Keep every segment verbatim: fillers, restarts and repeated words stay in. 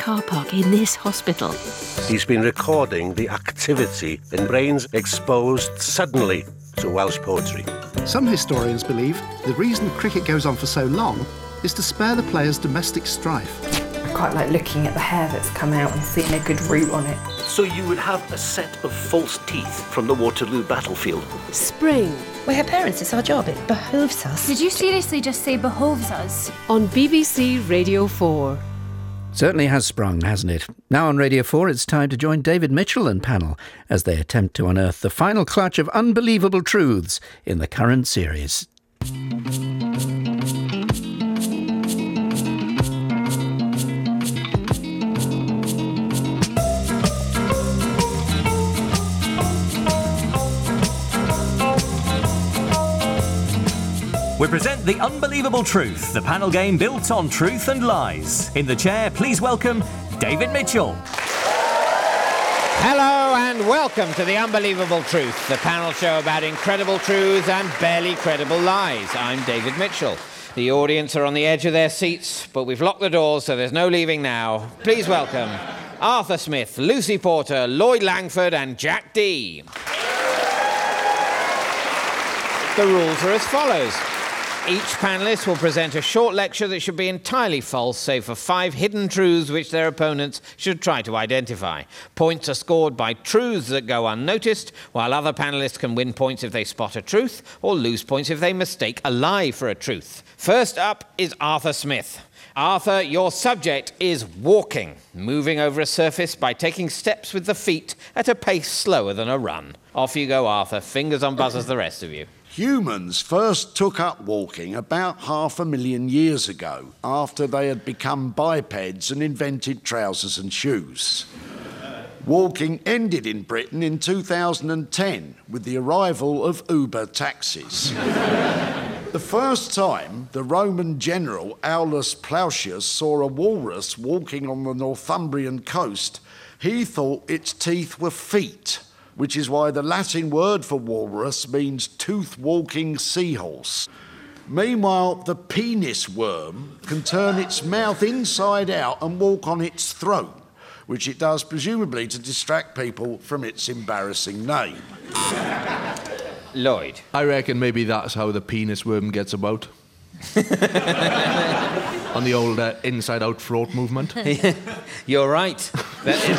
car park in this hospital. He's been recording the activity in brains exposed suddenly to Welsh poetry. Some historians believe the reason cricket goes on for so long is to spare the players domestic strife. I quite like looking at the hair that's come out and seeing a good root on it. So you would have a set of false teeth from the Waterloo battlefield. Spring. We're her parents, it's our job, it behoves us. Did you seriously just say behoves us? On B B C Radio four. Certainly has sprung, hasn't it? Now on Radio four, it's time to join David Mitchell and panel as they attempt to unearth the final clutch of unbelievable truths in the current series. We present The Unbelievable Truth, the panel game built on truth and lies. In the chair, please welcome David Mitchell. Hello and welcome to The Unbelievable Truth, the panel show about incredible truths and barely credible lies. I'm David Mitchell. The audience are on the edge of their seats, but we've locked the doors, so there's no leaving now. Please welcome Arthur Smith, Lucy Porter, Lloyd Langford and Jack Dee. The rules are as follows. Each panellist will present a short lecture that should be entirely false, save for five hidden truths which their opponents should try to identify. Points are scored by truths that go unnoticed, while other panellists can win points if they spot a truth, or lose points if they mistake a lie for a truth. First up is Arthur Smith. Arthur, your subject is walking, moving over a surface by taking steps with the feet at a pace slower than a run. Off you go, Arthur. Fingers on buzzers, the rest of you. Humans first took up walking about half a million years ago, after they had become bipeds and invented trousers and shoes. Walking ended in Britain in two thousand ten with the arrival of Uber taxis. The first time the Roman general Aulus Plautius saw a walrus walking on the Northumbrian coast, he thought its teeth were feet, which is why the Latin word for walrus means tooth-walking seahorse. Meanwhile, the penis worm can turn its mouth inside out and walk on its throat, which it does presumably to distract people from its embarrassing name. Lloyd. I reckon maybe that's how the penis worm gets about. On the old uh, inside-out throat movement. You're right. That is,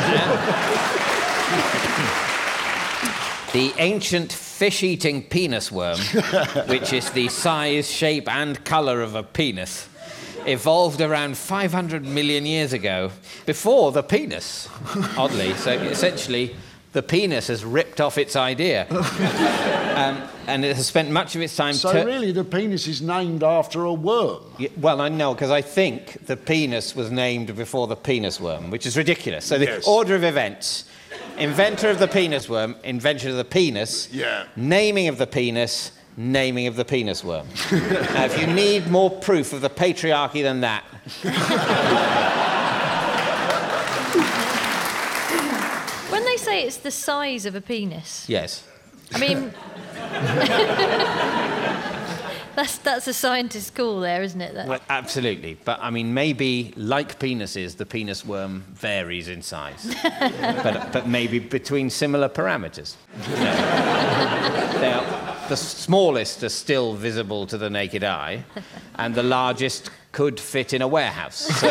yeah. The ancient fish-eating penis worm, which is the size, shape and colour of a penis, evolved around five hundred million years ago, before the penis, oddly. So essentially, the penis has ripped off its idea. um, and it has spent much of its time... So ter- really the penis is named after a worm? Yeah, well, I know, because I think the penis was named before the penis worm, which is ridiculous. So the Yes. order of events... Inventor of the penis worm, invention of the penis, yeah. Naming of the penis, naming of the penis worm. Now, if you need more proof of the patriarchy than that... When they say it's the size of a penis... Yes. I mean... That's that's a scientist's call there, isn't it? That... Well, absolutely. But, I mean, maybe, like penises, the penis worm varies in size. but, but maybe between similar parameters. Now, the smallest are still visible to the naked eye, and the largest could fit in a warehouse. So...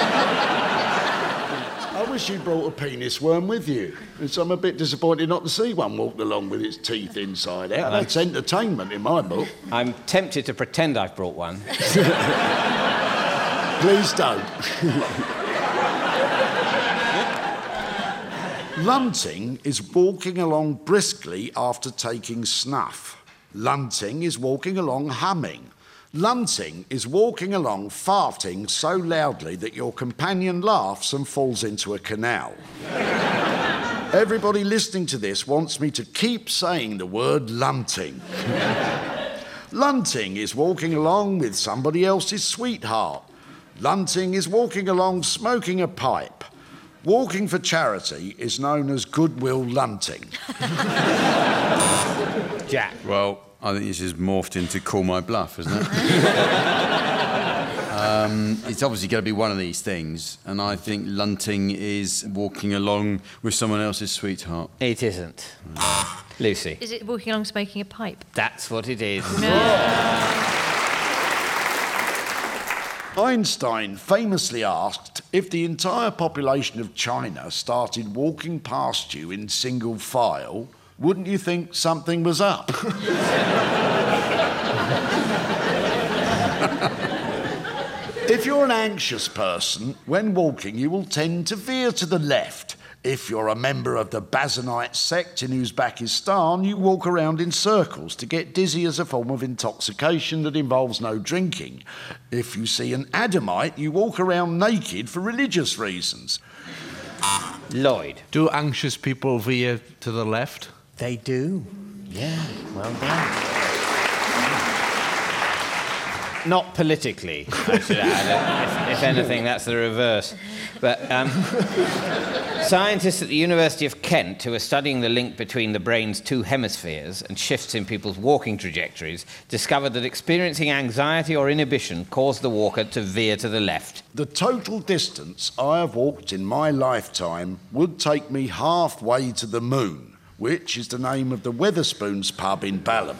I wish you brought a penis worm with you. So I'm a bit disappointed not to see one walk along with its teeth inside out. That's entertainment in my book. I'm tempted to pretend I've brought one. Please don't. Lunting is walking along briskly after taking snuff. Lunting is walking along humming. Lunting is walking along farting so loudly that your companion laughs and falls into a canal. Everybody listening to this wants me to keep saying the word lunting. Lunting is walking along with somebody else's sweetheart. Lunting is walking along smoking a pipe. Walking for charity is known as goodwill lunting. Jack. Well, I think this is morphed into call my bluff, isn't it? um, Um, it's obviously going to be one of these things, and I think lunting is walking along with someone else's sweetheart. It isn't. Lucy. Is it walking along smoking a pipe? That's what it is. Einstein famously asked if the entire population of China started walking past you in single file, wouldn't you think something was up? If you're an anxious person, when walking you will tend to veer to the left. If you're a member of the Bazanite sect in Uzbekistan, you walk around in circles to get dizzy as a form of intoxication that involves no drinking. If you see an Adamite, you walk around naked for religious reasons. Lloyd. Do anxious people veer to the left? They do. Yeah, well done. Not politically, I should add. If, if anything, that's the reverse. But um, scientists at the University of Kent, who are studying the link between the brain's two hemispheres and shifts in people's walking trajectories, discovered that experiencing anxiety or inhibition caused the walker to veer to the left. The total distance I have walked in my lifetime would take me halfway to the moon, which is the name of the Wetherspoons pub in Balham.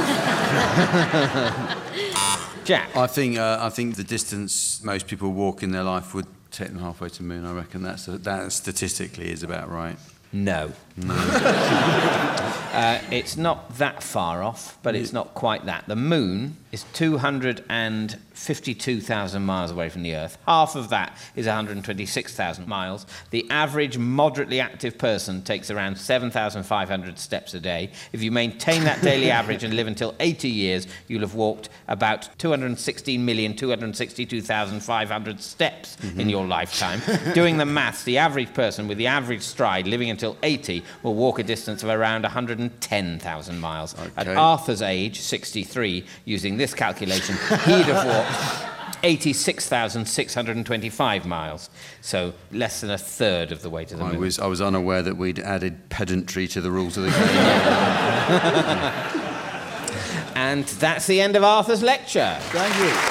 Jack. I think uh, I think the distance most people walk in their life would take them halfway to the moon. I reckon that's a, that statistically is about right. No. No. uh, it's not that far off, but it's not quite that. The moon is two hundred fifty-two thousand miles away from the Earth. Half of that is one hundred twenty-six thousand miles. The average moderately active person takes around seven thousand five hundred steps a day. If you maintain that daily average and live until eighty years, you'll have walked about two hundred sixteen million two hundred sixty-two thousand five hundred steps mm-hmm. in your lifetime. Doing the maths, the average person with the average stride living until eighty will walk a distance of around one hundred ten thousand miles. Okay. At Arthur's age, sixty-three, using this calculation, he'd have walked eighty-six thousand six hundred twenty-five miles, so less than a third of the way to the I moon. Was, I was unaware that we'd added pedantry to the rules of the game. And that's the end of Arthur's lecture. Thank you.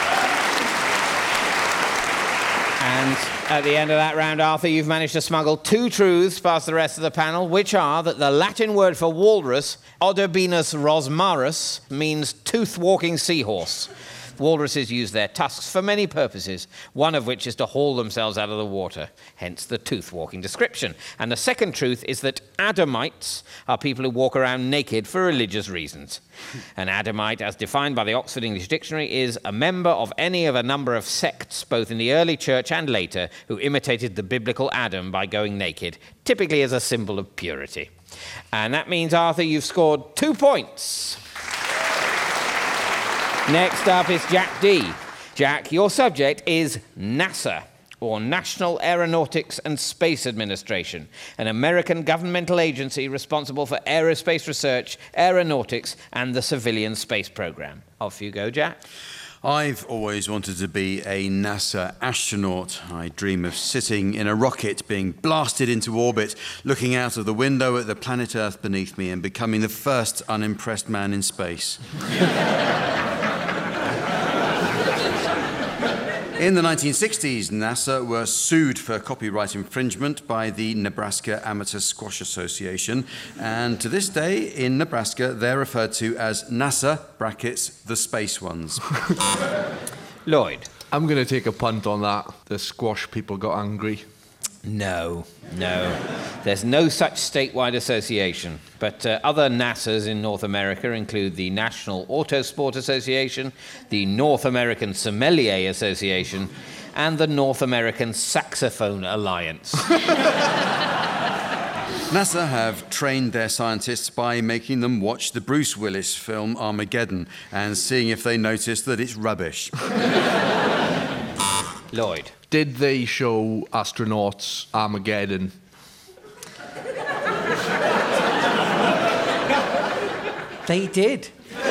And at the end of that round, Arthur, you've managed to smuggle two truths past the rest of the panel, which are that the Latin word for walrus, Odobenus rosmarus, means tooth-walking seahorse. Walruses use their tusks for many purposes, one of which is to haul themselves out of the water, hence the tooth-walking description. And the second truth is that Adamites are people who walk around naked for religious reasons. An Adamite, as defined by the Oxford English Dictionary, is a member of any of a number of sects, both in the early church and later, who imitated the biblical Adam by going naked, typically as a symbol of purity. And that means, Arthur, you've scored two points. Next up is Jack D. Jack, your subject is NASA, or National Aeronautics and Space Administration, an American governmental agency responsible for aerospace research, aeronautics, and the civilian space program. Off you go, Jack. I've always wanted to be a NASA astronaut. I dream of sitting in a rocket, being blasted into orbit, looking out of the window at the planet Earth beneath me and becoming the first unimpressed man in space. In the nineteen sixties, NASA were sued for copyright infringement by the Nebraska Amateur Squash Association, and to this day, in Nebraska, they're referred to as NASA, brackets, the space ones. Lloyd. I'm going to take a punt on that. The squash people got angry. No, no. There's no such statewide association. But uh, other NASAs in North America include the National Autosport Association, the North American Sommelier Association, and the North American Saxophone Alliance. NASA have trained their scientists by making them watch the Bruce Willis film Armageddon and seeing if they notice that it's rubbish. Lloyd. Did they show astronauts Armageddon? They did.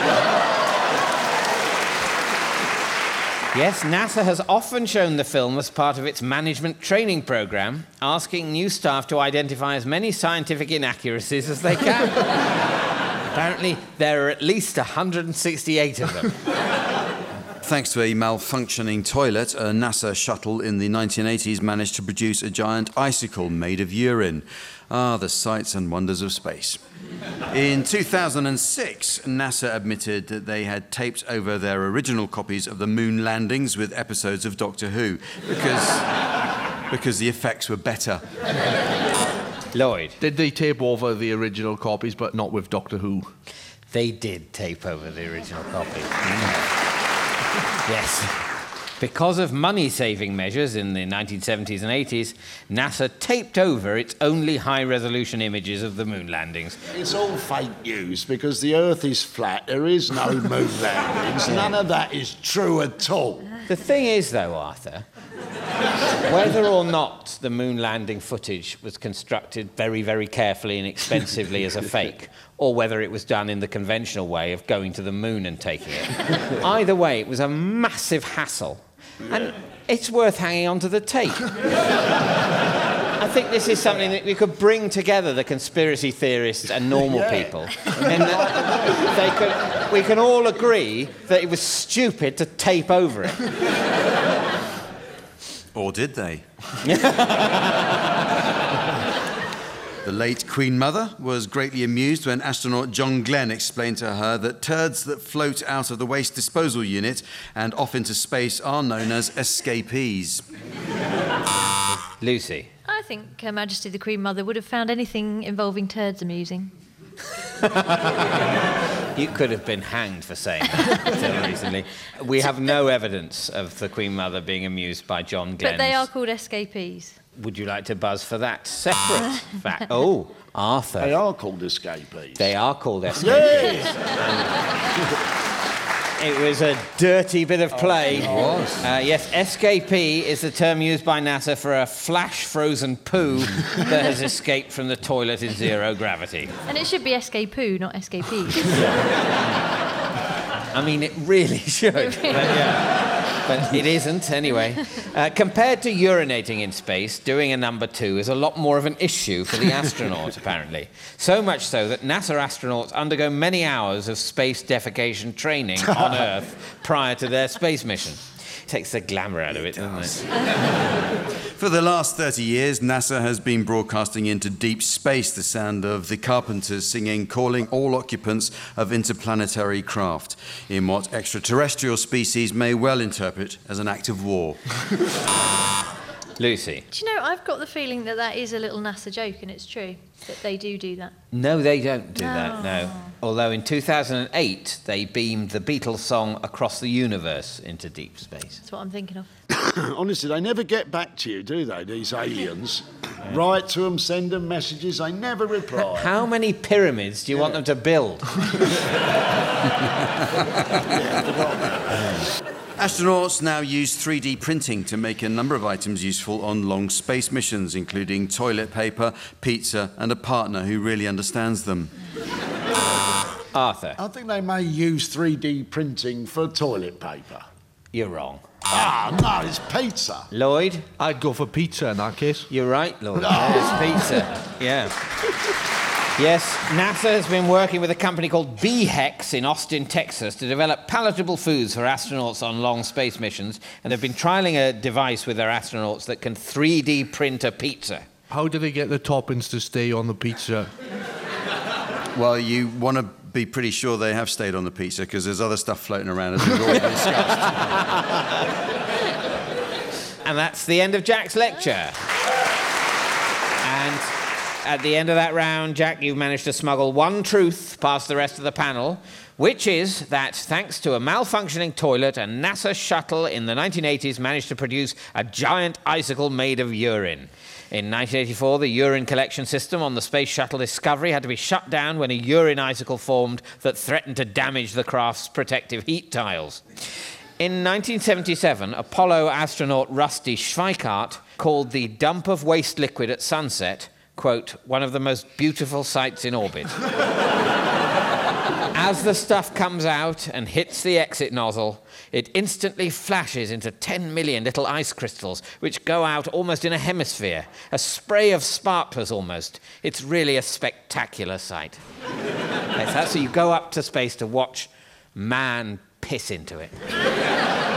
Yes, NASA has often shown the film as part of its management training program, asking new staff to identify as many scientific inaccuracies as they can. Apparently, there are at least one hundred sixty-eight of them. thanks to a malfunctioning toilet, a NASA shuttle in the nineteen eighties managed to produce a giant icicle made of urine. Ah, the sights and wonders of space. In two thousand six, NASA admitted that they had taped over their original copies of the moon landings with episodes of Doctor Who, because, because the effects were better. Lloyd. Did they tape over the original copies, but not with Doctor Who? They did tape over the original copy. Mm. Yes. Because of money-saving measures in the nineteen seventies and eighties, NASA taped over its only high-resolution images of the moon landings. It's all fake news because the Earth is flat. There is no moon landings. None of that is true at all. The thing is, though, Arthur, whether or not the moon landing footage was constructed very, very carefully and expensively as a fake, or whether it was done in the conventional way of going to the moon and taking it, either way, it was a massive hassle. And it's worth hanging on to the tape. I think this is something that we could bring together the conspiracy theorists and normal yeah. people. And that they could, we can all agree that it was stupid to tape over it. Or did they? The late Queen Mother was greatly amused when astronaut John Glenn explained to her that turds that float out of the waste disposal unit and off into space are known as escapees. Lucy. I think Her Majesty the Queen Mother would have found anything involving turds amusing. You could have been hanged for saying that until recently. We have no evidence of the Queen Mother being amused by John Glenn. But they are called escapees. Would you like to buzz for that separate fact? Oh, Arthur. They are called escapees. They are called escapees. It was a dirty bit of play. Oh, it was. Uh, yes, escapee is the term used by NASA for a flash-frozen poo that has escaped from the toilet in zero gravity. And it should be escapoo, not escapees. I mean, it really should. But, yeah. But it isn't, anyway. Uh, compared to urinating in space, doing a number two is a lot more of an issue for the astronaut, apparently. So much so that NASA astronauts undergo many hours of space defecation training on Earth prior to their space mission. It takes the glamour out of it, doesn't it? For the last thirty years, NASA has been broadcasting into deep space the sound of the Carpenters singing, calling all occupants of interplanetary craft, in what extraterrestrial species may well interpret as an act of war. Lucy. Do you know, I've got the feeling that that is a little NASA joke, and it's true, that they do do that. No, they don't do no. that, no. Although in two thousand eight, they beamed the Beatles song Across the Universe into deep space. That's what I'm thinking of. Honestly, they never get back to you, do they, these aliens? Yeah. Write to them, send them messages, they never reply. How many pyramids do you yeah. want them to build? Astronauts now use three D printing to make a number of items useful on long space missions, including toilet paper, pizza, and a partner who really understands them. Arthur. I think they may use three D printing for toilet paper. You're wrong. Ah, no, it's pizza. Lloyd? I'd go for pizza in that case. You're right, Lloyd. Oh. It's pizza. Yeah. Yes, NASA has been working with a company called B HEX in Austin, Texas, to develop palatable foods for astronauts on long space missions, and they've been trialling a device with their astronauts that can three D print a pizza. How do they get the toppings to stay on the pizza? Well, you want to be pretty sure they have stayed on the pizza, because there's other stuff floating around, as we've already discussed. And that's the end of Jack's lecture. And at the end of that round, Jack, you've managed to smuggle one truth past the rest of the panel, which is that thanks to a malfunctioning toilet, a NASA shuttle in the nineteen eighties managed to produce a giant icicle made of urine. In nineteen eighty-four, the urine collection system on the Space Shuttle Discovery had to be shut down when a urine icicle formed that threatened to damage the craft's protective heat tiles. In nineteen seventy-seven, Apollo astronaut Rusty Schweickart called the dump of waste liquid at sunset, quote, one of the most beautiful sights in orbit. As the stuff comes out and hits the exit nozzle, it instantly flashes into ten million little ice crystals, which go out almost in a hemisphere, a spray of sparklers almost. It's really a spectacular sight. Yes, that's so you go up to space to watch man piss into it.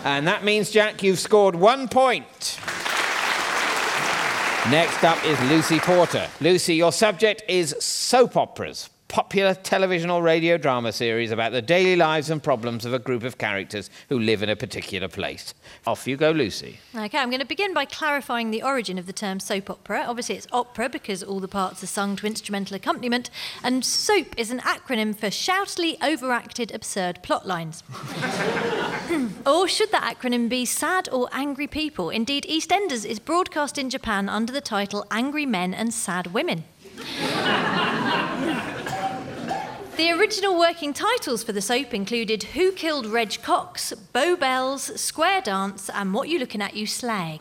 And that means, Jack, you've scored one point. Next up is Lucy Porter. Lucy, your subject is soap operas, popular television or radio drama series about the daily lives and problems of a group of characters who live in a particular place. Off you go, Lucy. OK, I'm going to begin by clarifying the origin of the term soap opera. Obviously, it's opera because all the parts are sung to instrumental accompaniment, and SOAP is an acronym for Shoutily Overacted Absurd Plotlines. Or should that acronym be Sad or Angry People? Indeed, EastEnders is broadcast in Japan under the title Angry Men and Sad Women. The original working titles for the soap included Who Killed Reg Cox, Bow Bells, Square Dance, and What You Looking At, You Slag.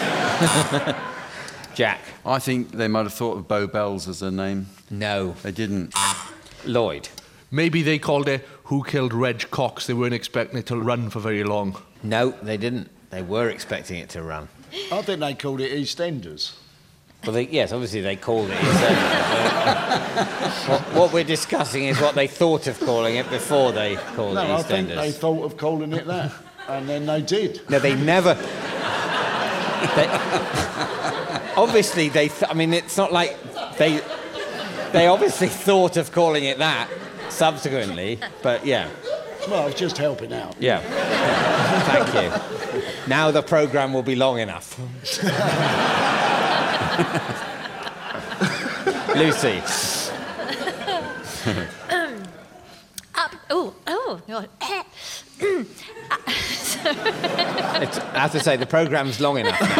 Jack. I think they might have thought of Bow Bells as their name. No. They didn't. Lloyd. Maybe they called it Who Killed Reg Cox. They weren't expecting it to run for very long. No, they didn't. They were expecting it to run. I think they called it EastEnders. Well, they, yes, obviously they called it EastEnders. what, what we're discussing is what they thought of calling it before they called no, it EastEnders. I think they thought of calling it that, and then they did. No, they never... they, obviously, they... Th- I mean, it's not like they... They obviously thought of calling it that subsequently, but yeah. Well, I was just helping out. Yeah. Thank you. Now the programme will be long enough. Lucy. um, up, oh, oh, God. It's, I have to say, the programme's long enough now.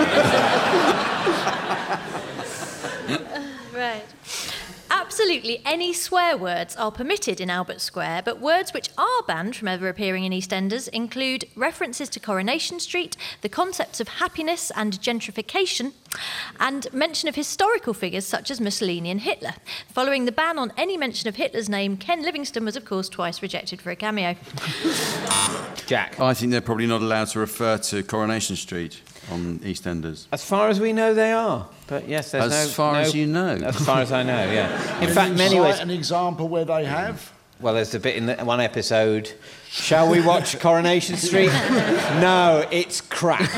Right. Absolutely any swear words are permitted in Albert Square, but words which are banned from ever appearing in EastEnders include references to Coronation Street, the concepts of happiness and gentrification, and mention of historical figures such as Mussolini and Hitler. Following the ban on any mention of Hitler's name, Ken Livingstone was, of course, twice rejected for a cameo. Jack. I think they're probably not allowed to refer to Coronation Street on EastEnders. As far as we know, they are. But yes, there's as no... As far no, as you know. As far as I know, yeah. In Can fact, you many cite ways... an example where they have? Well, there's a bit in the, one episode. Shall we watch Coronation Street? No, it's crap.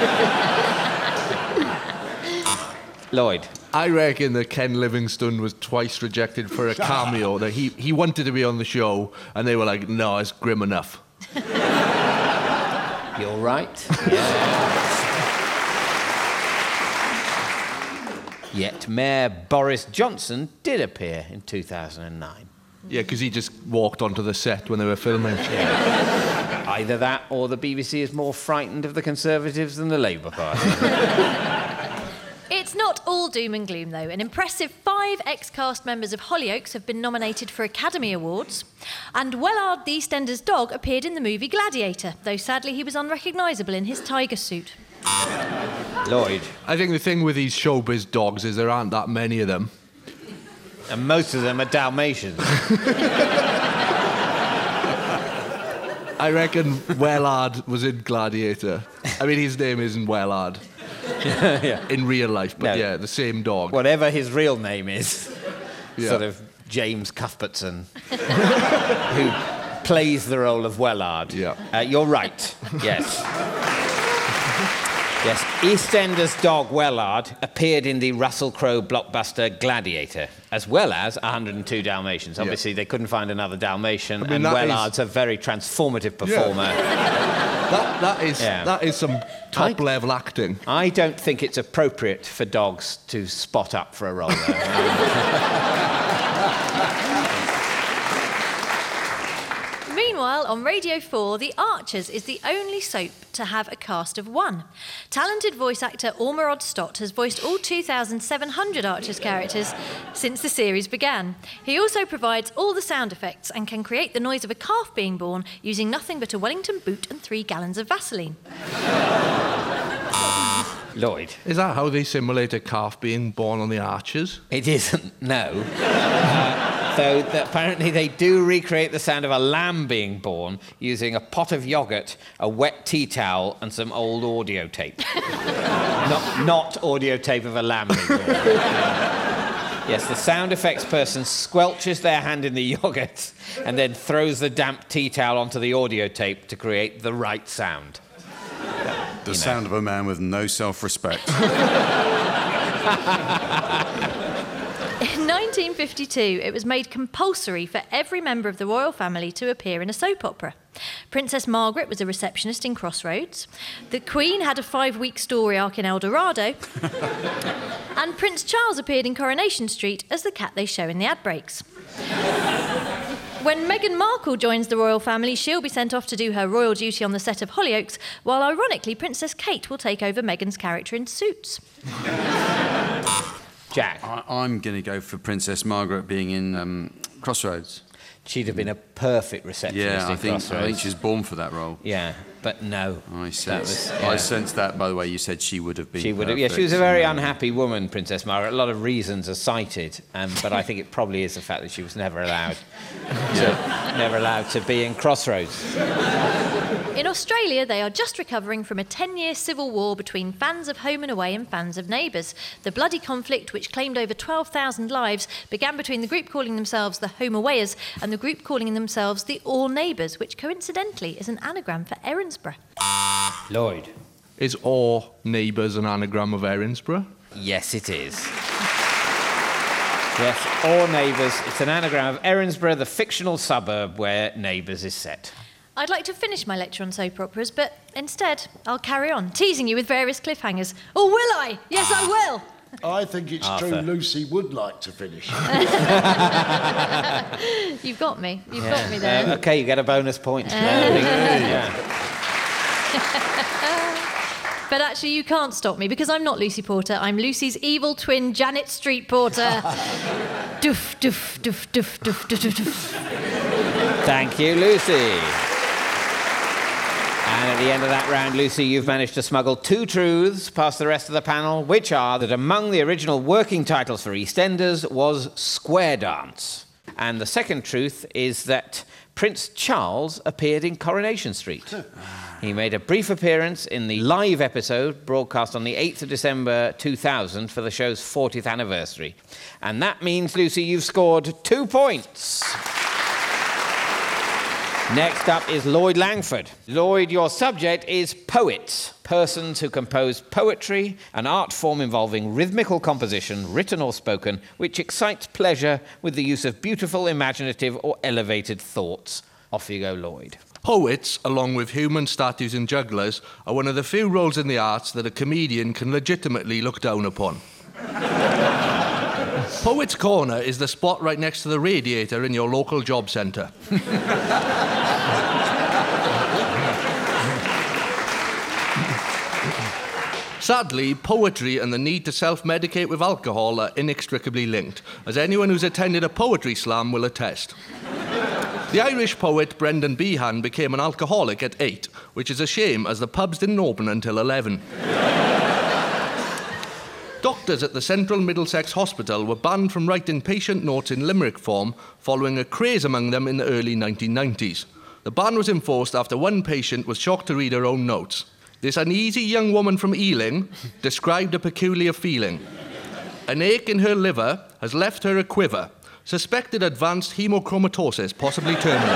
Lloyd. I reckon that Ken Livingstone was twice rejected for a cameo. That he, he wanted to be on the show, and they were like, no, it's grim enough. You're right. Yeah. Yet Mayor Boris Johnson did appear in two thousand nine. Yeah, because he just walked onto the set when they were filming. Yeah. Either that or the B B C is more frightened of the Conservatives than the Labour Party. It's not all doom and gloom, though. An impressive five ex-cast members of Hollyoaks have been nominated for Academy Awards. And Wellard the EastEnders dog appeared in the movie Gladiator, though sadly he was unrecognisable in his tiger suit. Lloyd. I think the thing with these showbiz dogs is there aren't that many of them. And most of them are Dalmatians. I reckon Wellard was in Gladiator. I mean, his name isn't Wellard. Yeah. In real life, but No. yeah, the same dog. Whatever his real name is. Yeah. Sort of James Cuthbertson, who plays the role of Wellard. Yeah. Uh, you're right, yes. Yes, EastEnders dog Wellard appeared in the Russell Crowe blockbuster Gladiator, as well as one hundred two Dalmatians. Obviously, yeah. They couldn't find another Dalmatian, I mean, and Wellard's is... a very transformative performer. Yeah. that, that, is, yeah. that is some top-level acting. I don't think it's appropriate for dogs to spot up for a role, though. Meanwhile, on Radio four, The Archers is the only soap to have a cast of one. Talented voice actor Ormerod Stott has voiced all two thousand seven hundred Archers characters since the series began. He also provides all the sound effects and can create the noise of a calf being born using nothing but a Wellington boot and three gallons of Vaseline. Lloyd. Is that how they simulate a calf being born on The Archers? It isn't, no. uh, Though the, apparently they do recreate the sound of a lamb being born using a pot of yoghurt, a wet tea towel, and some old audio tape. not, not audio tape of a lamb being born. Yes, the sound effects person squelches their hand in the yoghurt and then throws the damp tea towel onto the audio tape to create the right sound. The you know. sound of a man with no self-respect. In nineteen fifty-two, it was made compulsory for every member of the royal family to appear in a soap opera. Princess Margaret was a receptionist in Crossroads. The Queen had a five-week story arc in El Dorado. And Prince Charles appeared in Coronation Street as the cat they show in the ad breaks. When Meghan Markle joins the royal family, she'll be sent off to do her royal duty on the set of Hollyoaks, while ironically Princess Kate will take over Meghan's character in Suits. Jack? I, I'm going to go for Princess Margaret being in um, Crossroads. She'd have been a perfect receptionist Yeah, in I think, Crossroads. I think she's born for that role. Yeah, but no. I That sense, was- yeah. I sense that, by the way, you said she would have been She would have, yeah, she was a very unhappy woman, Princess Margaret. A lot of reasons are cited, um, but I think it probably is the fact that she was never allowed to, never allowed to be in Crossroads. In Australia, they are just recovering from a ten-year civil war between fans of Home and Away and fans of Neighbours. The bloody conflict, which claimed over twelve thousand lives, began between the group calling themselves the Home Awayers and the group calling themselves the All Neighbours, which coincidentally is an anagram for Erinsborough. Lloyd? Is All Neighbours an anagram of Erinsborough? Yes, it is. Yes, All Neighbours. It's an anagram of Erinsborough, the fictional suburb where Neighbours is set. I'd like to finish my lecture on soap operas, but instead I'll carry on, teasing you with various cliffhangers. Or will I? Yes, I will! I think it's Arthur. true Lucy would like to finish. You've got me. You've Yeah. got me there. Um, OK, you get a bonus point. Uh. Yeah. But actually, you can't stop me, because I'm not Lucy Porter. I'm Lucy's evil twin, Janet Street Porter. Doof, doof, doof, doof, doof, doof, doof, doof. Thank you, Lucy. And at the end of that round, Lucy, you've managed to smuggle two truths past the rest of the panel, which are that among the original working titles for EastEnders was Square Dance. And the second truth is that Prince Charles appeared in Coronation Street. He made a brief appearance in the live episode broadcast on the eighth of December two thousand for the show's fortieth anniversary. And that means, Lucy, you've scored two points. Next up is Lloyd Langford. Lloyd, your subject is poets, persons who compose poetry, an art form involving rhythmical composition, written or spoken, which excites pleasure with the use of beautiful, imaginative or elevated thoughts. Off you go, Lloyd. Poets, along with human statues and jugglers, are one of the few roles in the arts that a comedian can legitimately look down upon. Poets' Corner is the spot right next to the radiator in your local job centre. Sadly, poetry and the need to self-medicate with alcohol are inextricably linked, as anyone who's attended a poetry slam will attest. The Irish poet Brendan Behan became an alcoholic at eight, which is a shame, as the pubs didn't open until eleven. Doctors at the Central Middlesex Hospital were banned from writing patient notes in limerick form following a craze among them in the early nineteen nineties. The ban was enforced after one patient was shocked to read her own notes. This uneasy young woman from Ealing described a peculiar feeling. An ache in her liver has left her a quiver. Suspected advanced hemochromatosis, possibly terminal.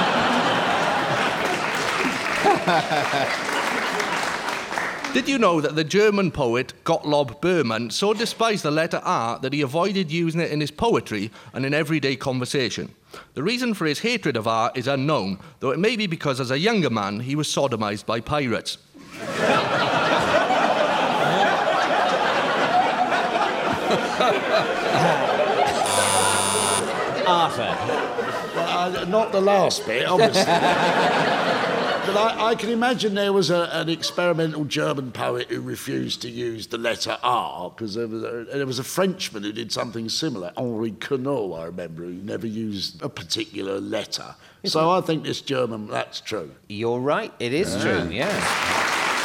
Did you know that the German poet Gottlob Berman so despised the letter R that he avoided using it in his poetry and in everyday conversation? The reason for his hatred of R is unknown, though it may be because as a younger man he was sodomized by pirates. Arthur. Well, uh, not the last bit, obviously. But I, I can imagine there was a, an experimental German poet who refused to use the letter R, because there, was a- there was a Frenchman who did something similar, Henri Queneau, I remember, who never used a particular letter. So I think this German, that's true. You're right, it is Yeah. true, yes.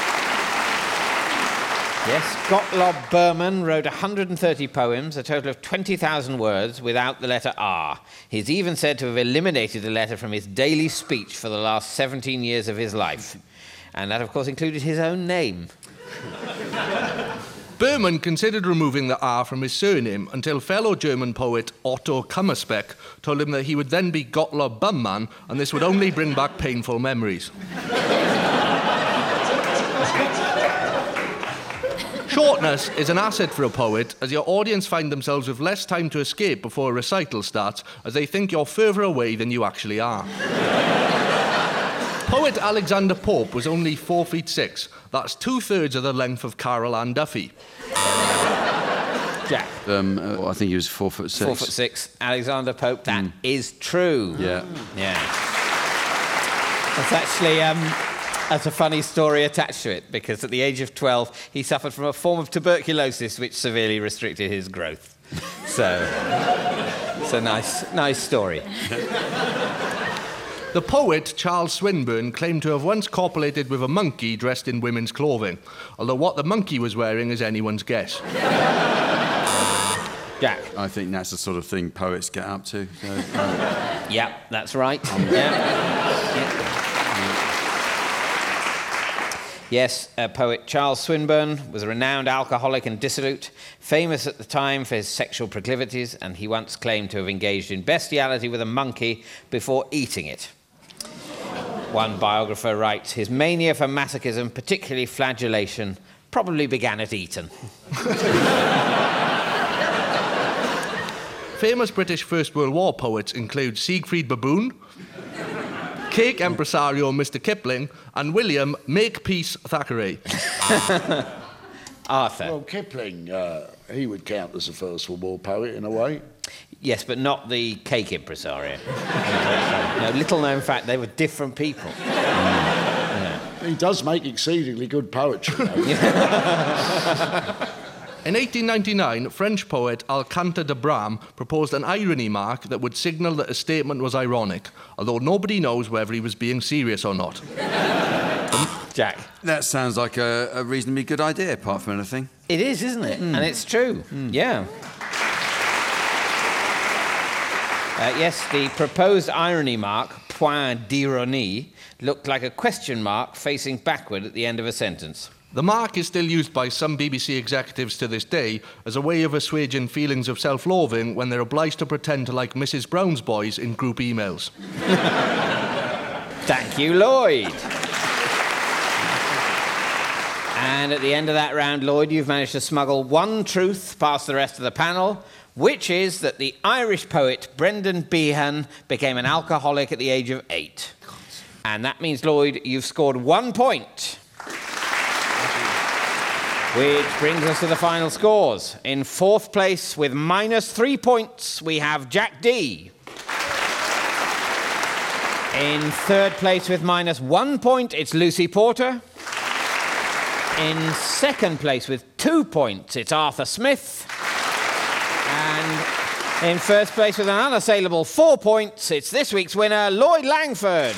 Yes, Gottlob Berman wrote one hundred thirty poems, a total of twenty thousand words, without the letter R. He's even said to have eliminated the letter from his daily speech for the last seventeen years of his life. And that, of course, included his own name. Berman considered removing the R from his surname until fellow German poet Otto Kammerspeck told him that he would then be Gottlob Bumman, and this would only bring back painful memories. Shortness is an asset for a poet, as your audience find themselves with less time to escape before a recital starts, as they think you're further away than you actually are. Poet Alexander Pope was only four feet six. That's two-thirds of the length of Carol Ann Duffy. Jack. Um, uh, I think he was four foot six. Four foot six. Alexander Pope. That mm. is true. Yeah. Yeah. That's actually um, that's a funny story attached to it, because at the age of twelve, he suffered from a form of tuberculosis which severely restricted his growth. So, it's a nice, nice story. The poet Charles Swinburne claimed to have once copulated with a monkey dressed in women's clothing, although what the monkey was wearing is anyone's guess. Jack. I think that's the sort of thing poets get up to. So, um, yeah, that's right. Um, yeah. Yeah. Yes, uh, poet Charles Swinburne was a renowned alcoholic and dissolute, famous at the time for his sexual proclivities, and he once claimed to have engaged in bestiality with a monkey before eating it. One biographer writes, his mania for masochism, particularly flagellation, probably began at Eton. Famous British First World War poets include Siegfried Baboon, cake impresario Mister Kipling, and William Makepeace Thackeray. Arthur. Well, Kipling, uh, he would count as a First World War poet in a way. Yes, but not the cake impresario. No, little known fact, they were different people. Yeah. He does make exceedingly good poetry, though. In eighteen ninety-nine, French poet Alcantara de Bram proposed an irony mark that would signal that a statement was ironic, although nobody knows whether he was being serious or not. Jack. That sounds like a, a reasonably good idea, apart from anything. It is, isn't it? Mm. And it's true. Mm. Yeah. Uh, yes, the proposed irony mark, point d'ironie, looked like a question mark facing backward at the end of a sentence. The mark is still used by some B B C executives to this day as a way of assuaging feelings of self-loathing when they're obliged to pretend to like Missus Brown's Boys in group emails. Thank you, Lloyd. And at the end of that round, Lloyd, you've managed to smuggle one truth past the rest of the panel, which is that the Irish poet Brendan Behan became an alcoholic at the age of eight. And that means, Lloyd, you've scored one point. Which brings us to the final scores. In fourth place, with minus three points, we have Jack D. In third place, with minus one point, it's Lucy Porter. In second place, with two points, it's Arthur Smith. And in first place, with an unassailable four points, it's this week's winner, Lloyd Langford.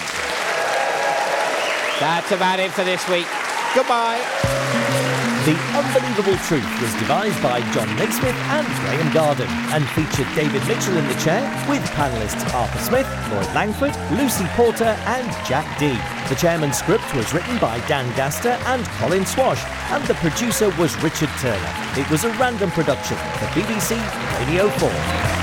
That's about it for this week. Goodbye. The Unbelievable Truth was devised by John Naismith and Graham Garden and featured David Mitchell in the chair with panellists Arthur Smith, Lloyd Langford, Lucy Porter and Jack D. The chairman's script was written by Dan Gaster and Colin Swash, and the producer was Richard Turner. It was a random production for B B C Radio four.